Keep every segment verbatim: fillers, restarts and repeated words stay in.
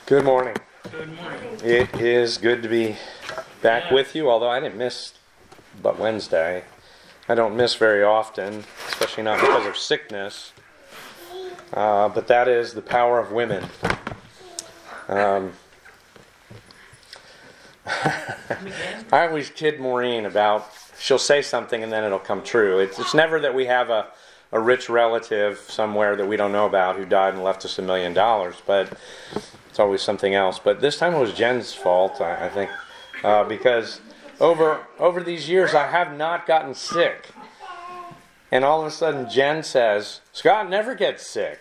Good morning. Good morning. It is good to be back Yeah. with you, although I didn't miss but Wednesday. I don't miss very often, especially not because of sickness. Uh, but that is the power of women. Um, I always kid Maureen about, she'll say something and then it'll come true. It's, it's never that we have a, a rich relative somewhere that we don't know about who died and left us a million dollars, but it's always something else. But this time it was Jen's fault, I, I think, uh, because over over these years I have not gotten sick. And all of a sudden Jen says, Scott never gets sick.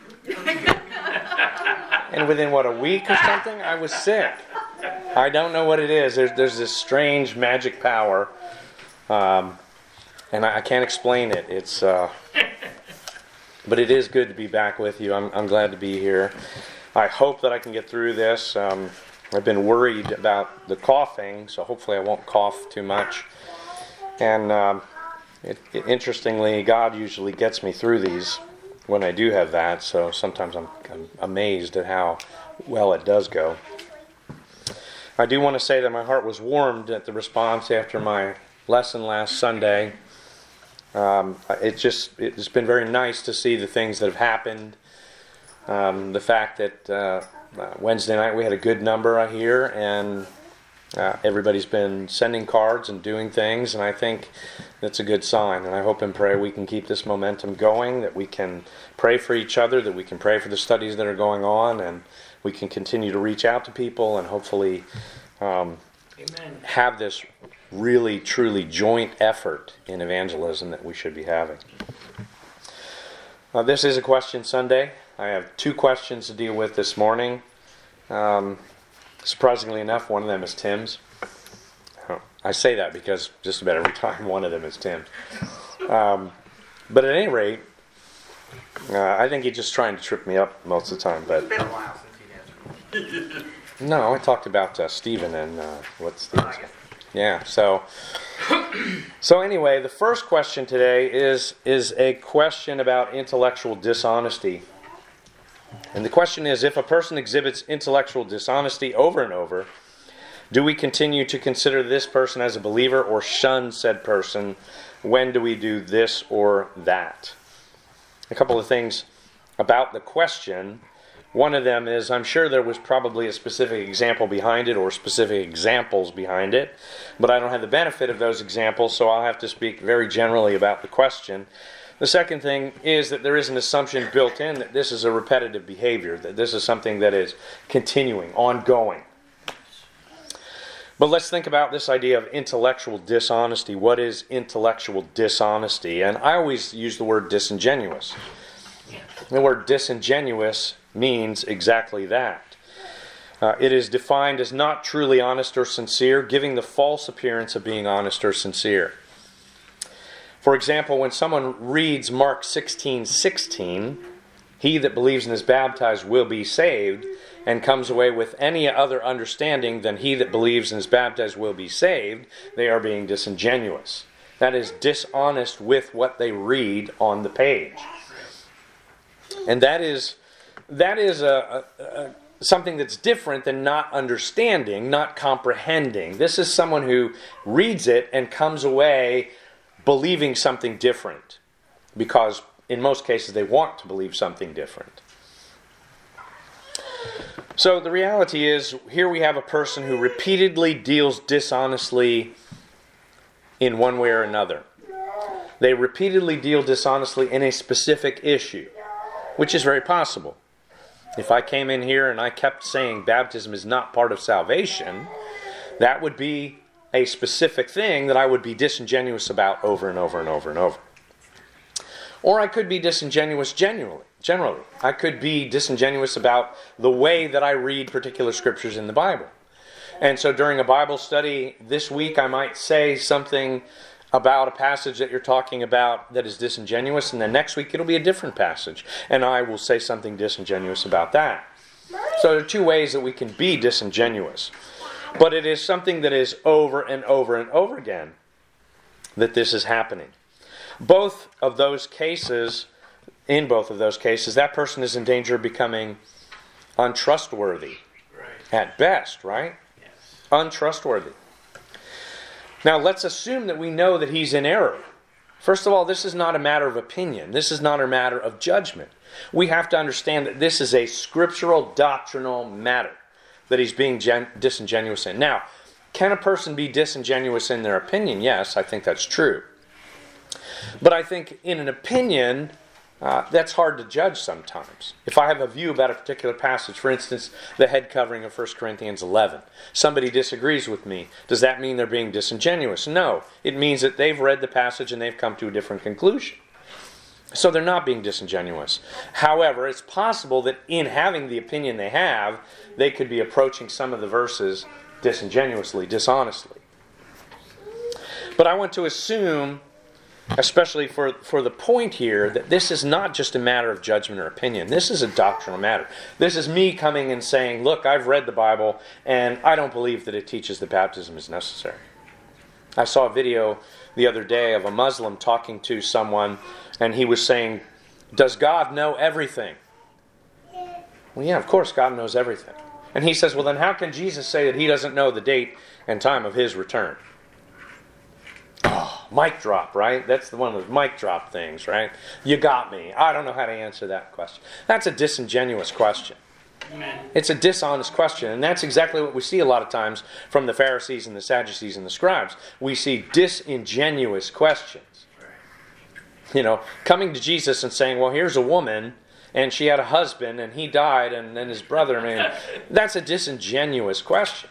And within, what, a week or something, I was sick. I don't know what it is. There's, there's this strange magic power. Um, and I, I can't explain it. It's, uh, but it is good to be back with you. I'm, I'm glad to be here. I hope that I can get through this. Um, I've been worried about the coughing, so hopefully I won't cough too much. And um, it, it, interestingly, God usually gets me through these when I do have that, so sometimes I'm, I'm amazed at how well it does go. I do want to say that my heart was warmed at the response after my lesson last Sunday. Um, it just, it's been very nice to see the things that have happened. Um, the fact that uh, Wednesday night we had a good number, I hear, and uh, everybody's been sending cards and doing things, and I think that's a good sign. And I hope and pray we can keep this momentum going, that we can pray for each other, that we can pray for the studies that are going on, and we can continue to reach out to people and hopefully um, Amen. have this really, truly joint effort in evangelism that we should be having. Uh, this is a question Sunday. I have two questions to deal with this morning. Um, surprisingly enough, one of them is Tim's. Oh, I say that because just about every time one of them is Tim's. Um, but at any rate, uh, I think he's just trying to trip me up most of the time. But It's been a while since he answered. no, I talked about uh, Stephen and uh, what's the... Oh, I guess. Yeah, so so anyway, the first question today is is a question about intellectual dishonesty. And the question is, if a person exhibits intellectual dishonesty over and over, do we continue to consider this person as a believer or shun said person? When do we do this or that? A couple of things about the question. One of them is, I'm sure there was probably a specific example behind it or specific examples behind it, but I don't have the benefit of those examples, so I'll have to speak very generally about the question. The second thing is that there is an assumption built in that this is a repetitive behavior, that this is something that is continuing, ongoing. But let's think about this idea of intellectual dishonesty. What is intellectual dishonesty? And I always use the word disingenuous. The word disingenuous means exactly that. Uh, it is defined as not truly honest or sincere, giving the false appearance of being honest or sincere. For example, when someone reads Mark sixteen sixteen, he that believes and is baptized will be saved, and comes away with any other understanding than he that believes and is baptized will be saved, they are being disingenuous. That is, dishonest with what they read on the page. And that is that is a, a, a something that's different than not understanding, not comprehending. This is someone who reads it and comes away believing something different, because in most cases they want to believe something different. So the reality is, here we have a person who repeatedly deals dishonestly in one way or another. They repeatedly deal dishonestly in a specific issue, which is very possible. If I came in here and I kept saying baptism is not part of salvation, that would be a specific thing that I would be disingenuous about over and over and over and over. Or I could be disingenuous generally. Generally, I could be disingenuous about the way that I read particular scriptures in the Bible. And so during a Bible study this week, I might say something about a passage that you're talking about that is disingenuous, and then next week it'll be a different passage, and I will say something disingenuous about that. So there are two ways that we can be disingenuous. But it is something that is over and over and over again that this is happening. Both of those cases, in both of those cases, that person is in danger of becoming untrustworthy. at best, right? Yes. Untrustworthy. Now, let's assume that we know that he's in error. First of all, this is not a matter of opinion. This is not a matter of judgment. We have to understand that this is a scriptural, doctrinal matter that he's being gen- disingenuous in. Now, can a person be disingenuous in their opinion? Yes, I think that's true. But I think in an opinion, uh, that's hard to judge sometimes. If I have a view about a particular passage, for instance, the head covering of First Corinthians eleven, somebody disagrees with me. Does that mean they're being disingenuous? No. It means that they've read the passage and they've come to a different conclusion. So they're not being disingenuous. However, it's possible that in having the opinion they have, they could be approaching some of the verses disingenuously, dishonestly. But I want to assume, especially for, for the point here, that this is not just a matter of judgment or opinion. This is a doctrinal matter. This is me coming and saying, look, I've read the Bible, and I don't believe that it teaches that baptism is necessary. I saw a video the other day of a Muslim talking to someone, and he was saying, does God know everything? Well, yeah, of course God knows everything. And he says, well, then how can Jesus say that he doesn't know the date and time of his return? Oh, mic drop, right? That's the one of those mic drop things, right? You got me. I don't know how to answer that question. That's a disingenuous question. Amen. It's a dishonest question, and that's exactly what we see a lot of times from the Pharisees and the Sadducees and the scribes. We see disingenuous questions. You know, coming to Jesus and saying, well, here's a woman, and she had a husband, and he died, and then his brother, I mean, that's a disingenuous question.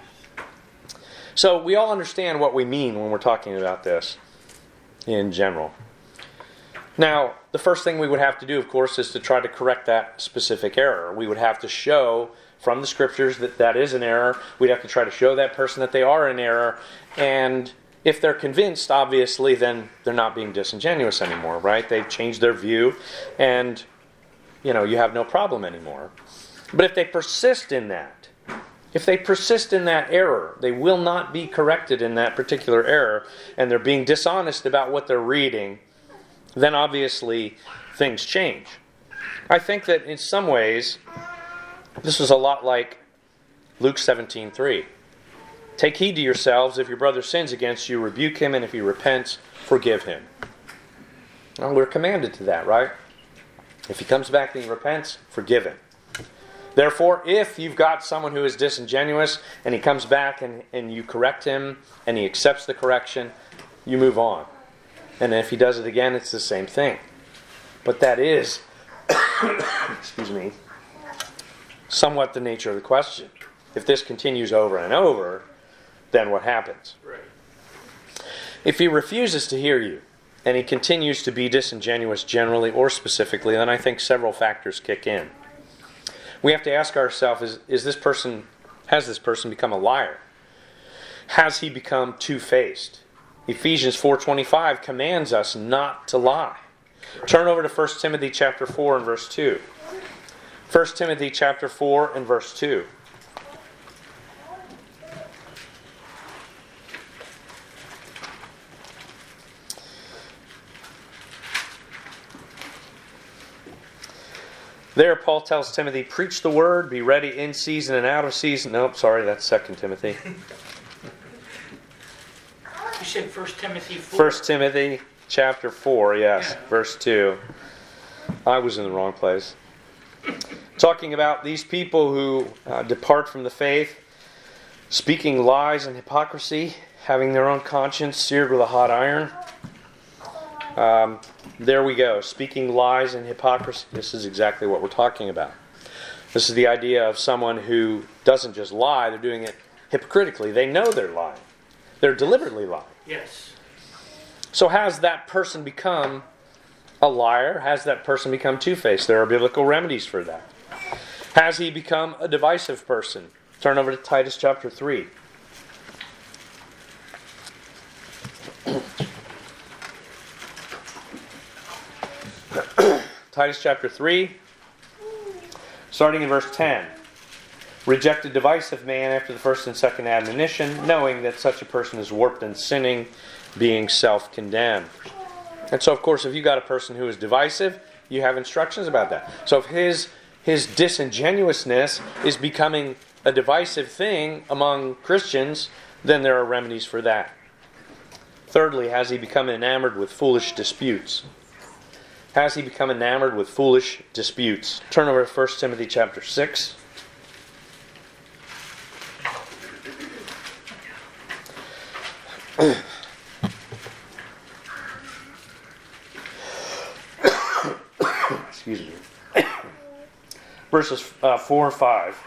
So we all understand what we mean when we're talking about this in general. Now, the first thing we would have to do, of course, is to try to correct that specific error. We would have to show from the Scriptures that that is an error. We'd have to try to show that person that they are in error. And if they're convinced, obviously, then they're not being disingenuous anymore, right? They've changed their view, and, you know, you have no problem anymore. But if they persist in that, if they persist in that error, they will not be corrected in that particular error, and they're being dishonest about what they're reading, then obviously things change. I think that in some ways, this is a lot like Luke seventeen three. Take heed to yourselves, if your brother sins against you, rebuke him, and if he repents, forgive him. Well, we're commanded to that, right? If he comes back and he repents, forgive him. Therefore, if you've got someone who is disingenuous, and he comes back and, and you correct him, and he accepts the correction, you move on. And if he does it again, it's the same thing. But that is, excuse me, somewhat the nature of the question. If this continues over and over, then what happens? Right. If he refuses to hear you, and he continues to be disingenuous generally or specifically, then I think several factors kick in. We have to ask ourselves, is, is this person, has this person become a liar? Has he become two-faced? Ephesians four twenty-five commands us not to lie. Turn over to First Timothy chapter four and verse two. First Timothy chapter four and verse two. There, Paul tells Timothy, preach the word, be ready in season and out of season. Nope, sorry, that's Second Timothy. You said First Timothy four. First Timothy chapter four, yes, Yeah. verse two. I was in the wrong place. Talking about these people who uh, depart from the faith, speaking lies and hypocrisy, having their own conscience seared with a hot iron. Um, there we go, speaking lies and hypocrisy. This is exactly what we're talking about. This is the idea of someone who doesn't just lie, they're doing it hypocritically. They know they're lying. They're deliberately lying. Yes. So has that person become a liar? Has that person become two-faced? There are biblical remedies for that. Has he become a divisive person? Turn over to Titus chapter three. Titus chapter three, starting in verse ten. Reject a divisive man after the first and second admonition, knowing that such a person is warped and sinning, being self-condemned. And so, of course, if you've got a person who is divisive, you have instructions about that. So if his his disingenuousness is becoming a divisive thing among Christians, then there are remedies for that. Thirdly, has he become enamored with foolish disputes? Has he become enamored with foolish disputes? Turn over to First Timothy chapter six. Excuse me. Verses uh, four and five.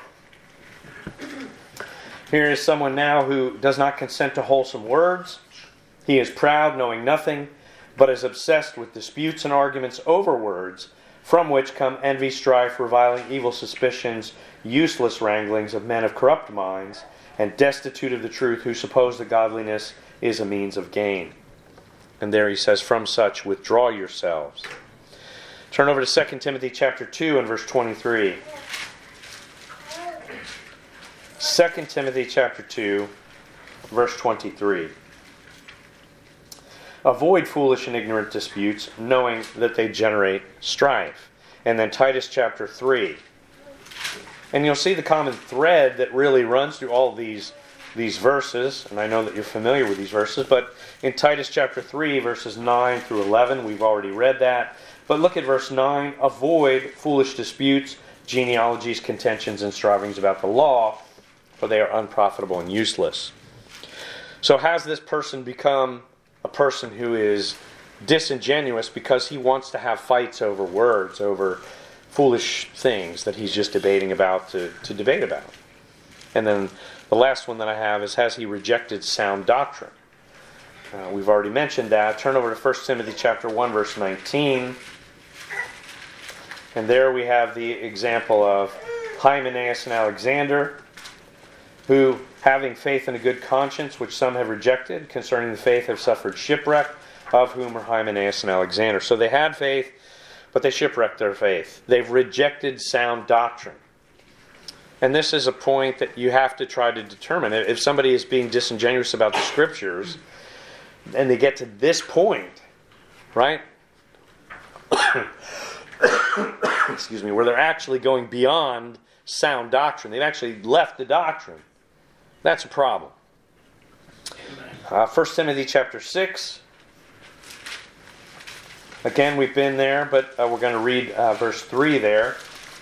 Here is someone now who does not consent to wholesome words. He is proud, knowing nothing, but is obsessed with disputes and arguments over words, from which come envy, strife, reviling, evil suspicions, useless wranglings of men of corrupt minds, and destitute of the truth, who suppose that godliness is a means of gain. And there he says, from such withdraw yourselves. Turn over to Second Timothy chapter two and verse twenty-three. Second Timothy chapter two, verse twenty-three. Avoid foolish and ignorant disputes, knowing that they generate strife. And then Titus chapter three. And you'll see the common thread that really runs through all these, these verses. And I know that you're familiar with these verses. But in Titus chapter three, verses nine through eleven, we've already read that. But look at verse nine. Avoid foolish disputes, genealogies, contentions, and strivings about the law, for they are unprofitable and useless. So has this person become a person who is disingenuous because he wants to have fights over words, over foolish things that he's just debating about to, to debate about? And then the last one that I have is, has he rejected sound doctrine? Uh, we've already mentioned that. Turn over to First Timothy chapter one, verse nineteen. And there we have the example of Hymenaeus and Alexander, who, having faith and a good conscience, which some have rejected, concerning the faith have suffered shipwreck, of whom are Hymenaeus and Alexander. So they had faith, but they shipwrecked their faith. They've rejected sound doctrine. And this is a point that you have to try to determine. If somebody is being disingenuous about the Scriptures, and they get to this point, right? Excuse me, where they're actually going beyond sound doctrine. They've actually left the doctrine. That's a problem. Uh, First Timothy chapter six. Again, we've been there, but uh, we're going to read uh, verse three there.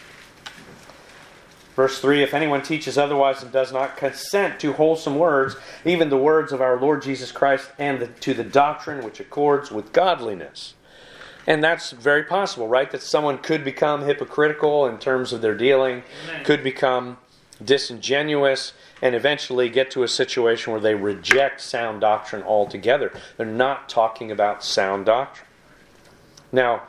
Verse three, if anyone teaches otherwise and does not consent to wholesome words, even the words of our Lord Jesus Christ, and the, to the doctrine which accords with godliness. And that's very possible, right? That someone could become hypocritical in terms of their dealing, Amen. Could become disingenuous, and eventually get to a situation where they reject sound doctrine altogether. They're not talking about sound doctrine. Now,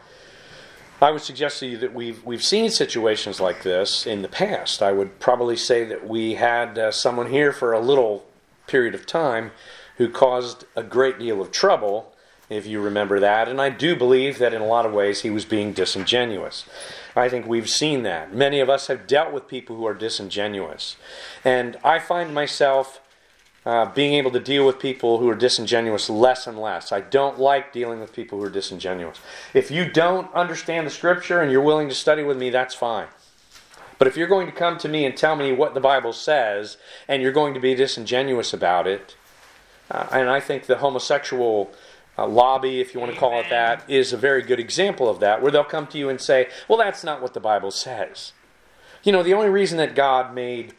I would suggest to you that we've we've seen situations like this in the past. I would probably say that we had uh, someone here for a little period of time who caused a great deal of trouble, if you remember that. And I do believe that in a lot of ways he was being disingenuous. I think we've seen that. Many of us have dealt with people who are disingenuous. And I find myself uh, being able to deal with people who are disingenuous less and less. I don't like dealing with people who are disingenuous. If you don't understand the Scripture and you're willing to study with me, that's fine. But if you're going to come to me and tell me what the Bible says, and you're going to be disingenuous about it, uh, and I think the homosexual uh, lobby, if you want to call it that, is a very good example of that, where they'll come to you and say, well, that's not what the Bible says. You know, the only reason that God made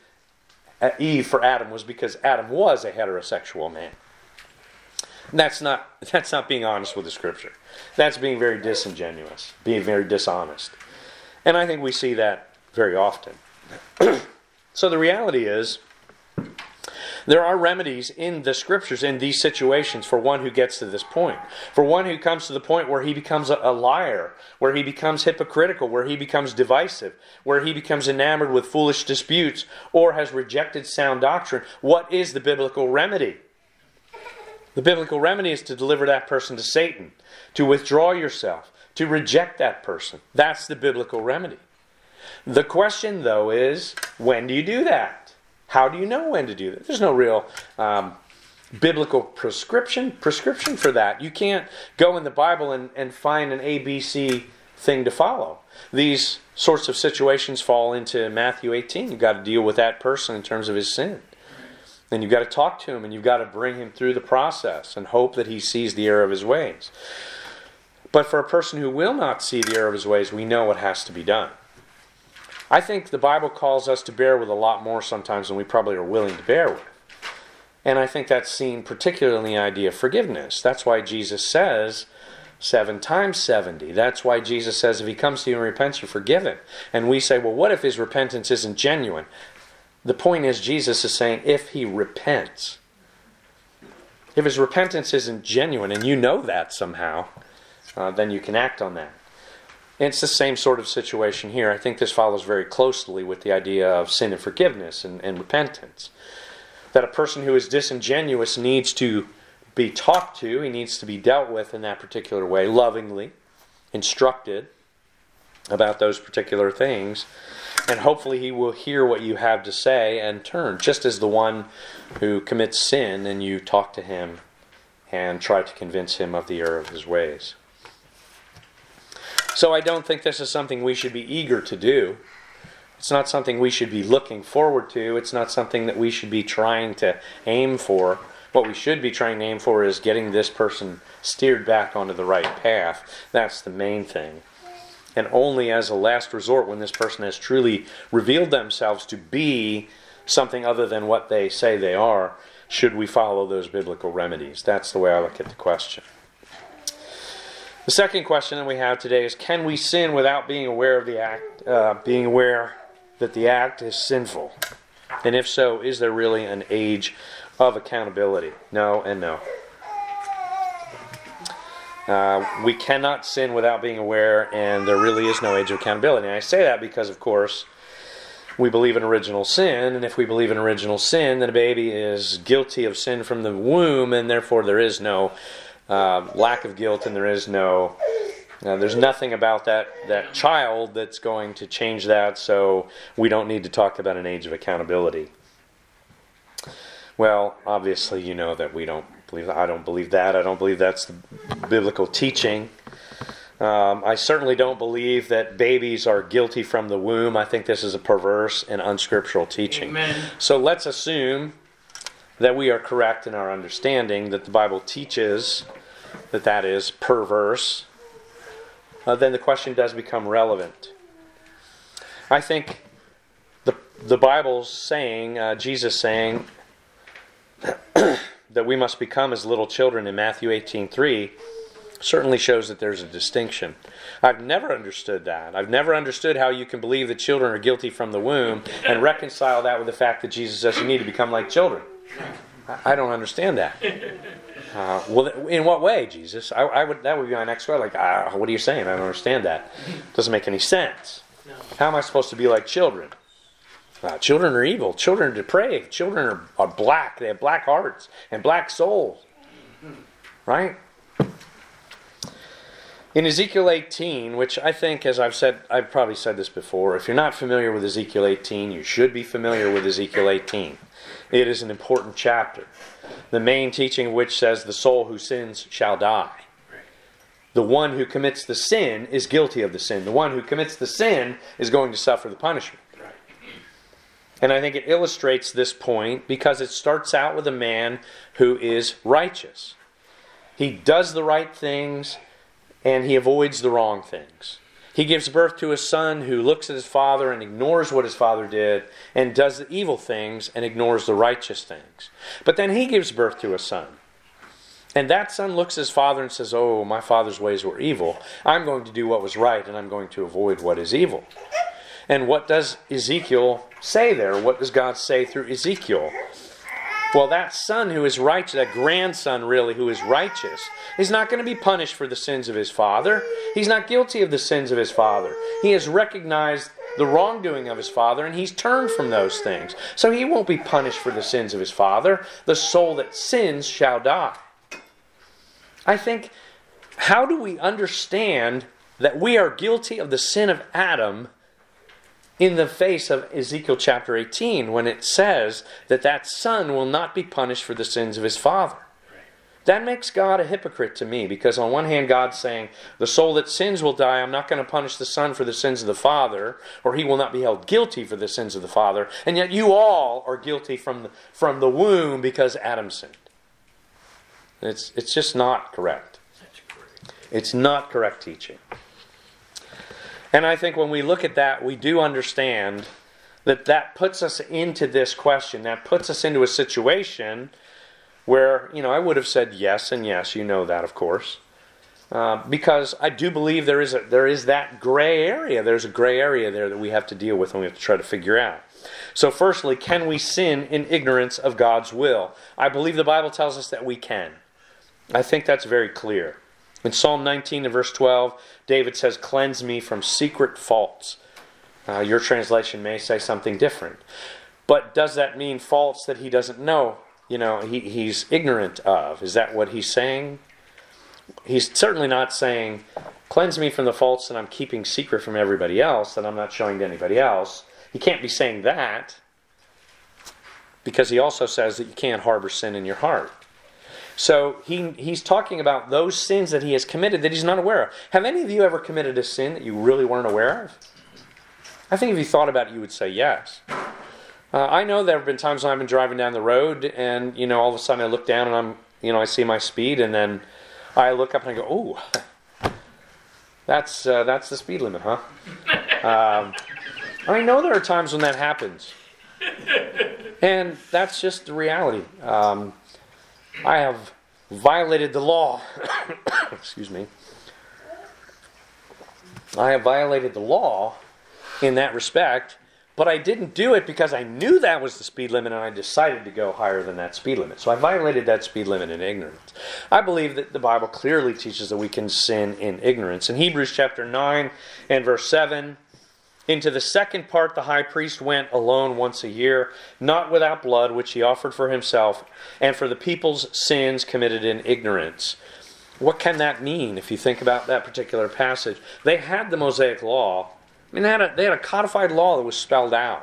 Eve for Adam was because Adam was a heterosexual man. That's not, that's not being honest with the Scripture. That's being very disingenuous, being very dishonest. And I think we see that very often. So the reality is, there are remedies in the Scriptures in these situations for one who gets to this point. For one who comes to the point where he becomes a liar, where he becomes hypocritical, where he becomes divisive, where he becomes enamored with foolish disputes, or has rejected sound doctrine. What is the biblical remedy? The biblical remedy is to deliver that person to Satan, to withdraw yourself, to reject that person. That's the biblical remedy. The question, though, is, when do you do that? How do you know when to do that? There's no real um, biblical prescription prescription for that. You can't go in the Bible and, and find an A B C thing to follow. These sorts of situations fall into Matthew eighteen. You've got to deal with that person in terms of his sin. And you've got to talk to him, and you've got to bring him through the process and hope that he sees the error of his ways. But for a person who will not see the error of his ways, we know what has to be done. I think the Bible calls us to bear with a lot more sometimes than we probably are willing to bear with. And I think that's seen particularly in the idea of forgiveness. That's why Jesus says seven times seventy. That's why Jesus says if he comes to you and repents, you're forgiven. And we say, well, what if his repentance isn't genuine? The point is, Jesus is saying if he repents. If his repentance isn't genuine, and you know that somehow, uh, then you can act on that. And it's the same sort of situation here. I think this follows very closely with the idea of sin and forgiveness and, and repentance. That a person who is disingenuous needs to be talked to, he needs to be dealt with in that particular way, lovingly, instructed about those particular things, and hopefully he will hear what you have to say and turn, just as the one who commits sin and you talk to him and try to convince him of the error of his ways. So I don't think this is something we should be eager to do. It's not something we should be looking forward to. It's not something that we should be trying to aim for. What we should be trying to aim for is getting this person steered back onto the right path. That's the main thing. And only as a last resort, when this person has truly revealed themselves to be something other than what they say they are, should we follow those biblical remedies. That's the way I look at the question. The second question that we have today is, can we sin without being aware of the act, uh, being aware that the act is sinful? And if so, is there really an age of accountability? No and no. Uh, we cannot sin without being aware, and there really is no age of accountability. And I say that because, of course, we believe in original sin, and if we believe in original sin, then a baby is guilty of sin from the womb, and therefore there is no uh, lack of guilt, and there is no, uh, there's nothing about that, that child that's going to change that, so we don't need to talk about an age of accountability. Well, obviously you know that we don't believe, I don't believe that. I don't believe that's the biblical teaching. Um, I certainly don't believe that babies are guilty from the womb. I think this is a perverse and unscriptural teaching. Amen. So let's assume that we are correct in our understanding that the Bible teaches that that is perverse. Uh, then the question does become relevant. I think the the Bible's saying, uh, Jesus saying, that we must become as little children in Matthew eighteen three certainly shows that there's a distinction. I've never understood that. I've never understood how you can believe that children are guilty from the womb and reconcile that with the fact that Jesus says you need to become like children. I don't understand that. Uh, well, in what way, Jesus? I, I would that would be my next question. Like, uh, what are you saying? I don't understand that. It doesn't make any sense. How am I supposed to be like children? Uh, children are evil. Children are depraved. Children are, are black. They have black hearts and black souls. Right? In Ezekiel eighteen, which I think, as I've said, I've probably said this before, if you're not familiar with Ezekiel eighteen, you should be familiar with Ezekiel eighteen. It is an important chapter. The main teaching of which says the soul who sins shall die. The one who commits the sin is guilty of the sin. The one who commits the sin is going to suffer the punishment. And I think it illustrates this point because it starts out with a man who is righteous. He does the right things and he avoids the wrong things. He gives birth to a son who looks at his father and ignores what his father did and does the evil things and ignores the righteous things. But then he gives birth to a son. And that son looks at his father and says, oh, my father's ways were evil. I'm going to do what was right and I'm going to avoid what is evil. And what does Ezekiel say there? What does God say through Ezekiel? Well, that son who is righteous, that grandson really who is righteous, is not going to be punished for the sins of his father. He's not guilty of the sins of his father. He has recognized the wrongdoing of his father and he's turned from those things. So he won't be punished for the sins of his father. The soul that sins shall die. I think, how do we understand that we are guilty of the sin of Adam in the face of Ezekiel chapter eighteen, when it says that that son will not be punished for the sins of his father? That makes God a hypocrite to me, because on one hand God's saying, the soul that sins will die. I'm not going to punish the son for the sins of the father, or he will not be held guilty for the sins of the father. And yet you all are guilty from the, from the womb because Adam sinned. It's, it's just not correct. That's correct. It's not correct teaching. And I think when we look at that, we do understand that that puts us into this question. That puts us into a situation where, you know, I would have said yes and yes. You know that, of course. Uh, because I do believe there is a, there is that gray area. There's a gray area there that we have to deal with and we have to try to figure out. So firstly, can we sin in ignorance of God's will? I believe the Bible tells us that we can. I think that's very clear. In Psalm nineteen and verse twelve, David says, "Cleanse me from secret faults." Uh, your translation may say something different. But does that mean faults that he doesn't know? You know, he, he's ignorant of. Is that what he's saying? He's certainly not saying, cleanse me from the faults that I'm keeping secret from everybody else, that I'm not showing to anybody else. He can't be saying that, because he also says that you can't harbor sin in your heart. So he he's talking about those sins that he has committed that he's not aware of. Have any of you ever committed a sin that you really weren't aware of? I think if you thought about it, you would say yes. Uh, I know there have been times when I've been driving down the road and, you know, all of a sudden I look down and I'm, you know, I see my speed, and then I look up and I go, oh, that's uh, that's the speed limit, huh? Um, I know there are times when that happens. And that's just the reality. Um, I have violated the law. Excuse me. I have violated the law in that respect, but I didn't do it because I knew that was the speed limit and I decided to go higher than that speed limit. So I violated that speed limit in ignorance. I believe that the Bible clearly teaches that we can sin in ignorance. In Hebrews chapter nine and verse seven, into the second part the high priest went alone once a year, not without blood, which he offered for himself, and for the people's sins committed in ignorance. What can that mean if you think about that particular passage? They had the Mosaic law. I mean, they had a, they had a codified law that was spelled out.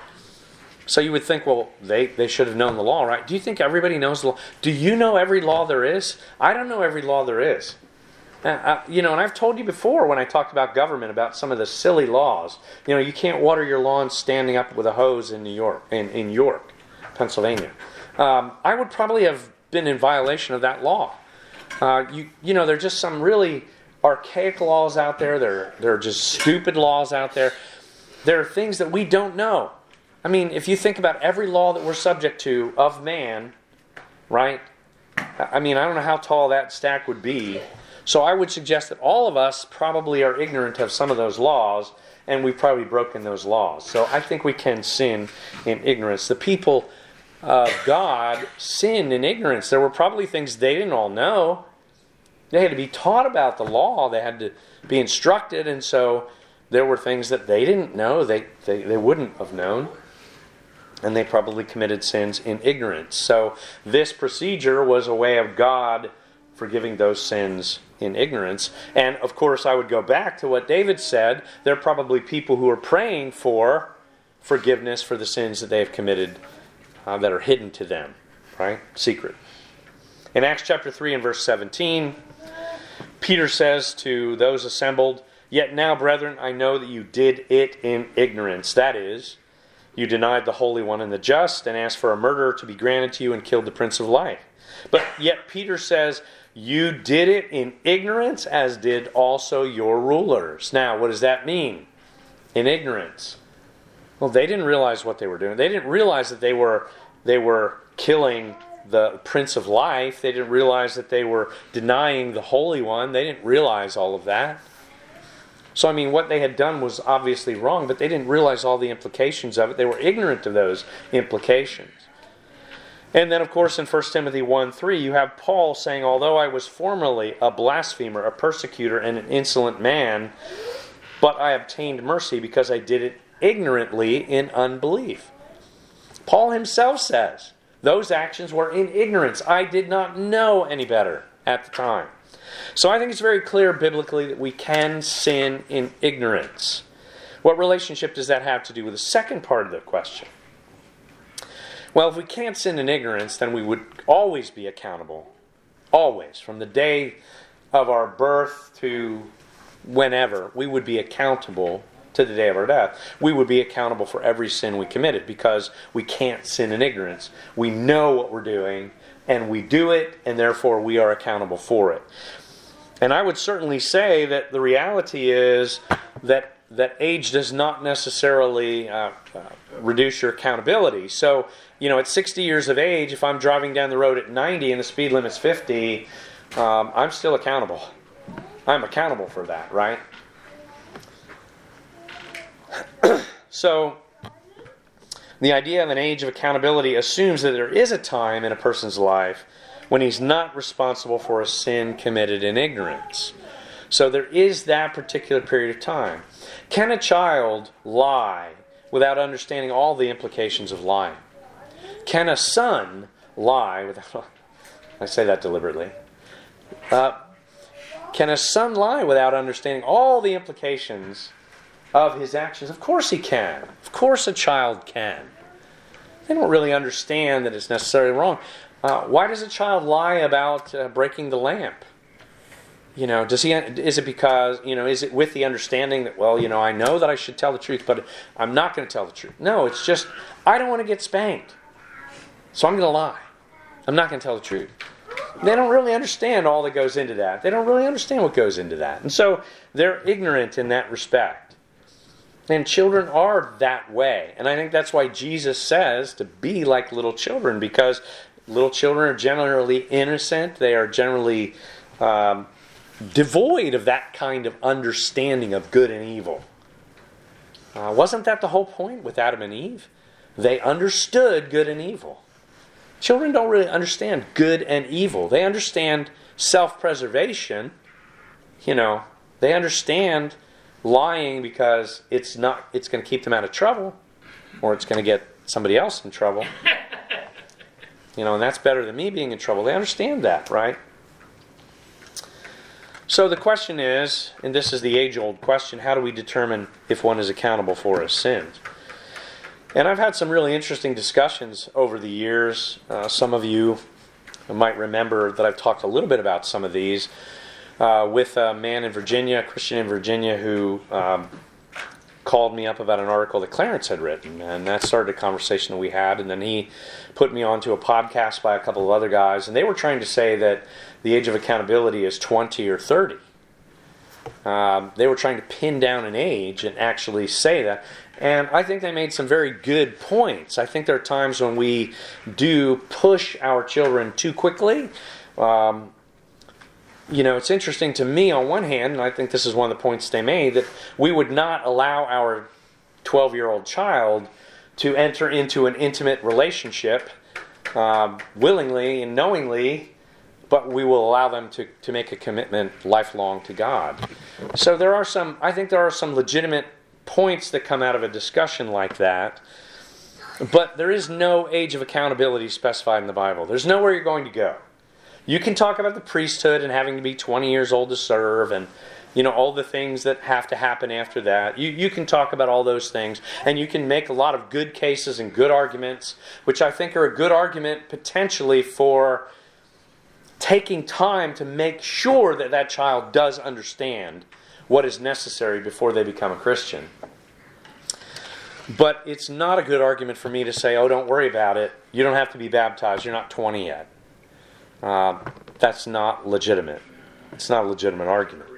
So you would think, well, they, they should have known the law, right? Do you think everybody knows the law? Do you know every law there is? I don't know every law there is. Uh, uh, you know, and I've told you before when I talked about government, about some of the silly laws. You know, you can't water your lawn standing up with a hose in New York, in, in York, Pennsylvania. Um, I would probably have been in violation of that law. Uh, you, you know, there are just some really archaic laws out there. There, there are just stupid laws out there. There are things that we don't know. I mean, if you think about every law that we're subject to of man, right? I mean, I don't know how tall that stack would be. So I would suggest that all of us probably are ignorant of some of those laws, and we've probably broken those laws. So I think we can sin in ignorance. The people of God sinned in ignorance. There were probably things they didn't all know. They had to be taught about the law. They had to be instructed, and so there were things that they didn't know, they, they, they wouldn't have known, and they probably committed sins in ignorance. So this procedure was a way of God forgiving those sins in ignorance. And of course, I would go back to what David said. There are probably people who are praying for forgiveness for the sins that they have committed uh, that are hidden to them, right? Secret. In Acts chapter three and verse seventeen, Peter says to those assembled, "Yet now, brethren, I know that you did it in ignorance. That is, you denied the Holy One and the just, and asked for a murderer to be granted to you, and killed the Prince of Life." But yet Peter says, you did it in ignorance, as did also your rulers. Now, what does that mean? In ignorance. Well, they didn't realize what they were doing. They didn't realize that they were they were killing the Prince of Life. They didn't realize that they were denying the Holy One. They didn't realize all of that. So, I mean, what they had done was obviously wrong, but they didn't realize all the implications of it. They were ignorant of those implications. And then, of course, in First Timothy one three, you have Paul saying, although I was formerly a blasphemer, a persecutor, and an insolent man, but I obtained mercy because I did it ignorantly in unbelief. Paul himself says, those actions were in ignorance. I did not know any better at the time. So I think it's very clear biblically that we can sin in ignorance. What relationship does that have to do with the second part of the question? Well, if we can't sin in ignorance, then we would always be accountable Always. From the day of our birth to whenever, we would be accountable to the day of our death. We would be accountable for every sin we committed because we can't sin in ignorance. We know what we're doing and we do it, and therefore we are accountable for it. And I would certainly say that the reality is that that age does not necessarily uh, uh, reduce your accountability. So, you know, at sixty years of age, if I'm driving down the road at ninety and the speed limit's fifty, um, I'm still accountable. I'm accountable for that, right? So, the idea of an age of accountability assumes that there is a time in a person's life when he's not responsible for a sin committed in ignorance. So there is that particular period of time. Can a child lie without understanding all the implications of lying? Can a son lie without... I say that deliberately. Uh, can a son lie without understanding all the implications of his actions? Of course he can. Of course a child can. They don't really understand that it's necessarily wrong. Uh, why does a child lie about uh, breaking the lamp? You know, does he? Is it because, you know, is it with the understanding that, well, you know, I know that I should tell the truth, but I'm not going to tell the truth? No, it's just, I don't want to get spanked, so I'm going to lie. I'm not going to tell the truth. They don't really understand all that goes into that. They don't really understand what goes into that. And so they're ignorant in that respect. And children are that way. And I think that's why Jesus says to be like little children, because little children are generally innocent. They are generally um, devoid of that kind of understanding of good and evil. Uh, wasn't that the whole point with Adam and Eve? They understood good and evil. Children don't really understand good and evil. They understand self-preservation. You know, they understand lying because it's not it's going to keep them out of trouble, or it's going to get somebody else in trouble. You know, and that's better than me being in trouble. They understand that, right? So the question is, and this is the age-old question, how do we determine if one is accountable for his sins? And I've had some really interesting discussions over the years. Uh, some of you might remember that I've talked a little bit about some of these uh, with a man in Virginia, a Christian in Virginia, who um, called me up about an article that Clarence had written. And that started a conversation that we had. And then he put me onto a podcast by a couple of other guys. And they were trying to say that the age of accountability is twenty or thirty. Um, they were trying to pin down an age and actually say that. And I think they made some very good points. I think there are times when we do push our children too quickly. Um, you know, it's interesting to me on one hand, and I think this is one of the points they made, that we would not allow our twelve-year-old child to enter into an intimate relationship um, willingly and knowingly, but we will allow them to, to make a commitment lifelong to God. So there are some, I think there are some legitimate points that come out of a discussion like that, but there is no age of accountability specified in the Bible. There's nowhere you're going to go. You can talk about the priesthood and having to be twenty years old to serve, and you know all the things that have to happen after that. You you can talk about all those things, and you can make a lot of good cases and good arguments, which I think are a good argument potentially for taking time to make sure that that child does understand what is necessary before they become a Christian. But it's not a good argument for me to say, oh, don't worry about it. You don't have to be baptized. You're not twenty yet. Uh, that's not legitimate. It's not a legitimate argument.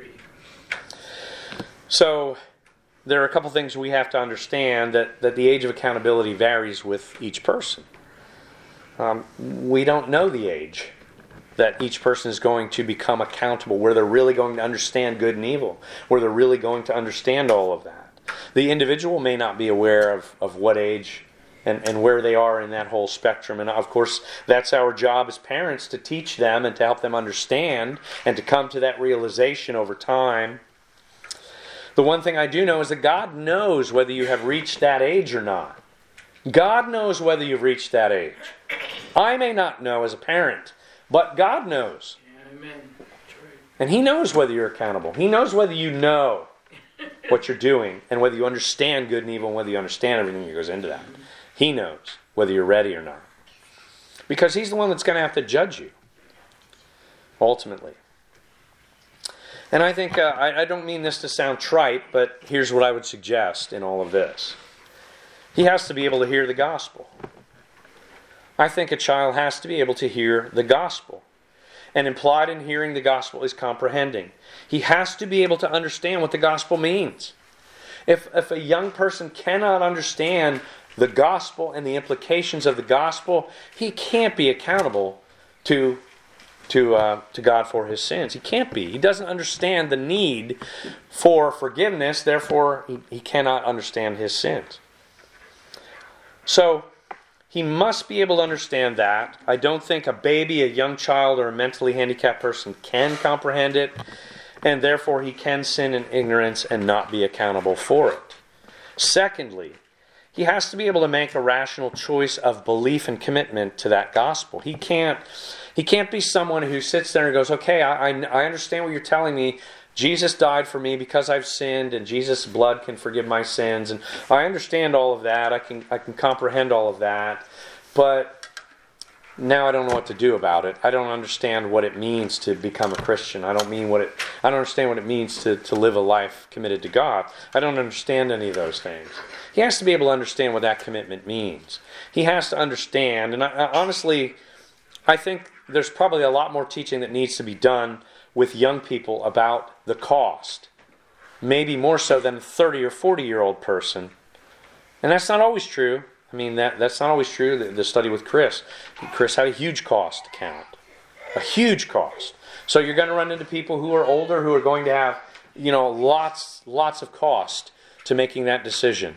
So there are a couple things we have to understand, that, that the age of accountability varies with each person. Um, we don't know the age that each person is going to become accountable, where they're really going to understand good and evil, where they're really going to understand all of that. The individual may not be aware of, of what age and, and where they are in that whole spectrum. And of course, that's our job as parents, to teach them and to help them understand and to come to that realization over time. The one thing I do know is that God knows whether you have reached that age or not. God knows whether you've reached that age. I may not know as a parent, but God knows. Amen. That's right. And He knows whether you're accountable. He knows whether you know what you're doing and whether you understand good and evil and whether you understand everything that goes into that. He knows whether you're ready or not. Because He's the one that's going to have to judge you. ultimately. And I think, uh, I, I don't mean this to sound trite, but here's what I would suggest in all of this. He has to be able to hear the gospel. I think a child has to be able to hear the gospel. And implied in hearing the gospel is comprehending. He has to be able to understand what the gospel means. If, if a young person cannot understand the gospel and the implications of the gospel, he can't be accountable to, to, uh, to God for his sins. He can't be. He doesn't understand the need for forgiveness, therefore he, he cannot understand his sins. So, he must be able to understand that. I don't think a baby, a young child, or a mentally handicapped person can comprehend it, and therefore he can sin in ignorance and not be accountable for it. Secondly, he has to be able to make a rational choice of belief and commitment to that gospel. He can't, he can't be someone who sits there and goes, okay, I, I, I understand what you're telling me. Jesus died for me because I've sinned, and Jesus' blood can forgive my sins, and I understand all of that. I can I can comprehend all of that, but now I don't know what to do about it. I don't understand what it means to become a Christian. I don't mean what it. I don't understand what it means to, to live a life committed to God. I don't understand any of those things. He has to be able to understand what that commitment means. He has to understand, and I, I, honestly, I think there's probably a lot more teaching that needs to be done with young people about the cost. Maybe more so than a thirty or forty year old person. And that's not always true. I mean, that that's not always true. The, the study with Chris. Chris had a huge cost to count. A huge cost. So you're going to run into people who are older who are going to have, you know, lots, lots of cost to making that decision.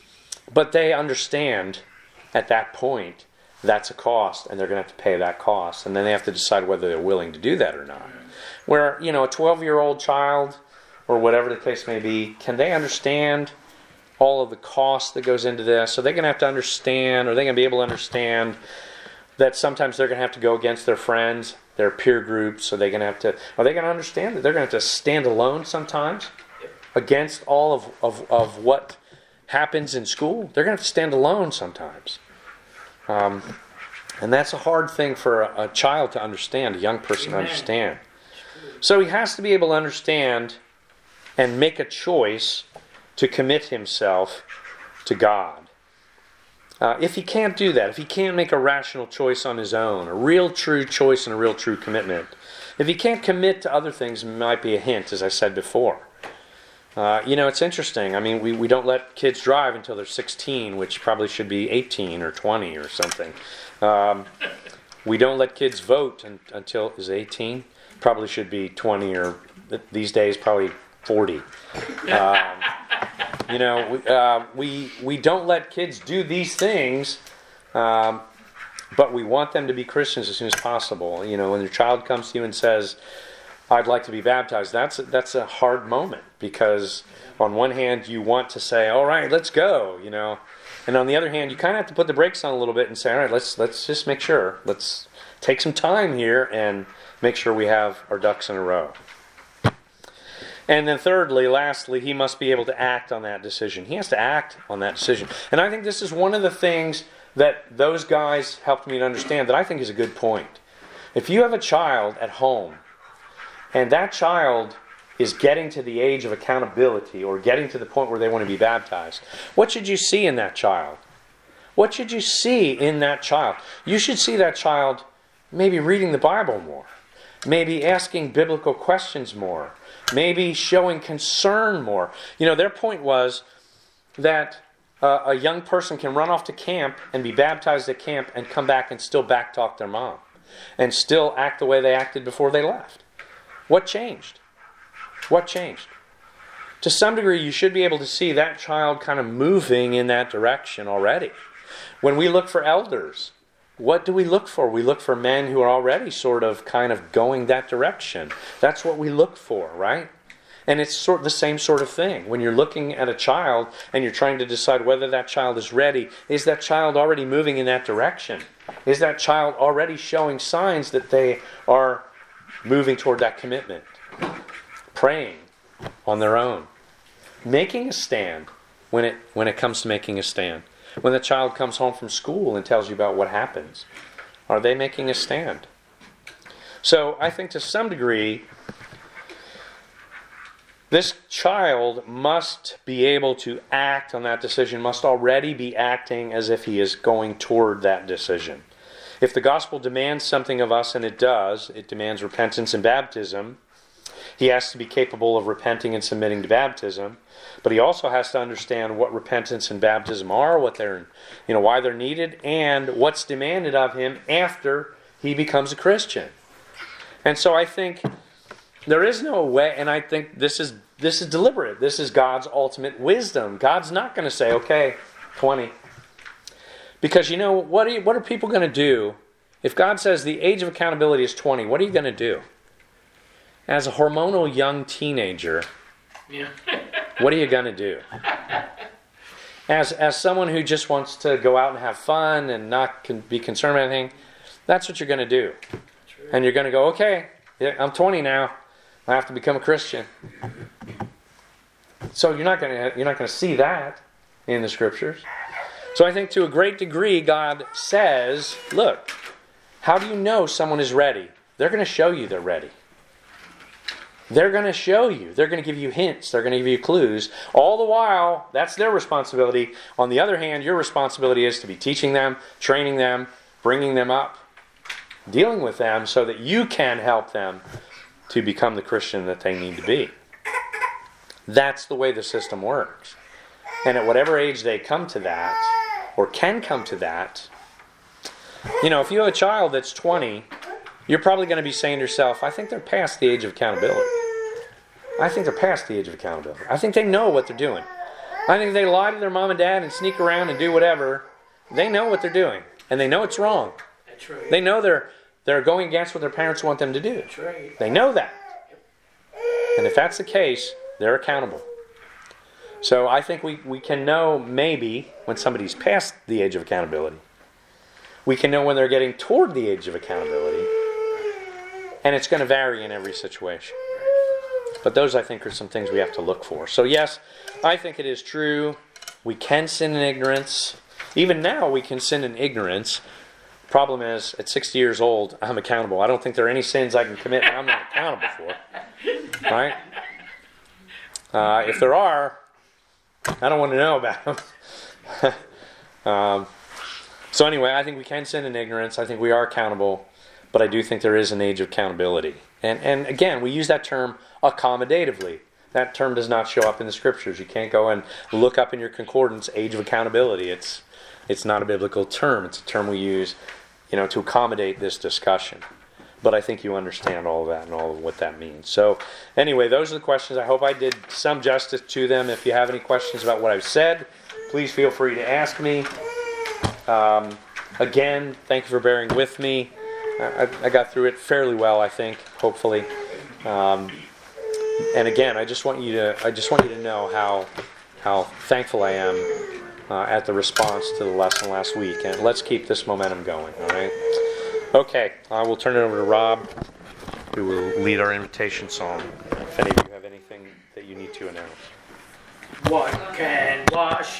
But they understand at that point that's a cost, and they're going to have to pay that cost. And then they have to decide whether they're willing to do that or not. Where, you know, a twelve-year-old child, or whatever the case may be, can they understand all of the cost that goes into this? Are they going to have to understand, are they going to be able to understand that sometimes they're going to have to go against their friends, their peer groups? Are they going to have to, are they going to understand that they're going to have to stand alone sometimes against all of, of, of what happens in school? They're going to have to stand alone sometimes. Um, and that's a hard thing for a, a child to understand, a young person Amen. to understand. So he has to be able to understand and make a choice to commit himself to God. Uh, if he can't do that, if he can't make a rational choice on his own, a real true choice and a real true commitment, if he can't commit to other things, it might be a hint, as I said before. Uh, you know, it's interesting. I mean, we, we don't let kids drive until they're sixteen, which probably should be eighteen or twenty or something. Um, we don't let kids vote un, until, is it eighteen? Probably should be twenty, or these days probably forty. Um, you know, we, uh, we we don't let kids do these things, um, but we want them to be Christians as soon as possible. You know, when your child comes to you and says, "I'd like to be baptized," that's a, that's a hard moment, because on one hand you want to say, "All right, let's go," you know, and on the other hand you kind of have to put the brakes on a little bit and say, "All right, let's let's just make sure. Let's take some time here and make sure we have our ducks in a row." And then thirdly, lastly, he must be able to act on that decision. He has to act on that decision. And I think this is one of the things that those guys helped me to understand that I think is a good point. If you have a child at home, and that child is getting to the age of accountability, or getting to the point where they want to be baptized, what should you see in that child? What should you see in that child? You should see that child maybe reading the Bible more, maybe asking biblical questions more, maybe showing concern more. You know, their point was that uh, a young person can run off to camp and be baptized at camp and come back and still backtalk their mom and still act the way they acted before they left. What changed? What changed? To some degree, you should be able to see that child kind of moving in that direction already. When we look for elders, what do we look for? We look for men who are already sort of kind of going that direction. That's what we look for, right? And it's sort of the same sort of thing. When you're looking at a child and you're trying to decide whether that child is ready, is that child already moving in that direction? Is that child already showing signs that they are moving toward that commitment? Praying on their own. Making a stand when it when it comes to making a stand. When the child comes home from school and tells you about what happens, are they making a stand? So I think to some degree, this child must be able to act on that decision, must already be acting as if he is going toward that decision. If the gospel demands something of us, and it does, it demands repentance and baptism, he has to be capable of repenting and submitting to baptism, but he also has to understand what repentance and baptism are, what they're, you know, why they're needed, and what's demanded of him after he becomes a Christian. And so I think there is no way, and I think this is this is deliberate. This is God's ultimate wisdom. God's not going to say, okay, twenty. Because, you know, what are, you, what are people going to do? If God says the age of accountability is twenty, what are you going to do? As a hormonal young teenager, Yeah. what are you going to do? As as someone who just wants to go out and have fun and not con- be concerned with anything, that's what you're going to do. True. And you're going to go, okay, yeah, I'm twenty now. I have to become a Christian. So you're not going to you're not going to see that in the Scriptures. So I think to a great degree, God says, look, how do you know someone is ready? They're going to show you they're ready. They're going to show you. They're going to give you hints. They're going to give you clues. All the while, that's their responsibility. On the other hand, your responsibility is to be teaching them, training them, bringing them up, dealing with them so that you can help them to become the Christian that they need to be. That's the way the system works. And at whatever age they come to that, or can come to that, you know, if you have a child that's twenty, you're probably going to be saying to yourself, I think they're past the age of accountability. I think they're past the age of accountability. I think they know what they're doing. I think they lie to their mom and dad and sneak around and do whatever. They know what they're doing. And they know it's wrong. That's right. They know they're they're going against what their parents want them to do. That's right. They know that. And if that's the case, they're accountable. So I think we, we can know maybe when somebody's past the age of accountability. We can know when they're getting toward the age of accountability. And it's going to vary in every situation. But those, I think, are some things we have to look for. So yes, I think it is true. We can sin in ignorance. Even now we can sin in ignorance. Problem is, at sixty years old, I'm accountable. I don't think there are any sins I can commit that I'm not accountable for. Right? Uh, if there are, I don't want to know about them. um, so anyway, I think we can sin in ignorance. I think we are accountable. But I do think there is an age of accountability. And and again, we use that term accommodatively. That term does not show up in the Scriptures. You can't go and look up in your concordance age of accountability. It's it's not a biblical term. It's a term we use, you know, to accommodate this discussion. But I think you understand all of that and all of what that means. So anyway, those are the questions. I hope I did some justice to them. If you have any questions about what I've said, please feel free to ask me. Um, again, thank you for bearing with me. I, I got through it fairly well, I think, hopefully. Um, and again, I just want you to I just want you to know how how thankful I am uh, at the response to the lesson last week. And let's keep this momentum going, all right? Okay, I will turn it over to Rob, who will lead our invitation song. If any of you have anything that you need to announce. What can wash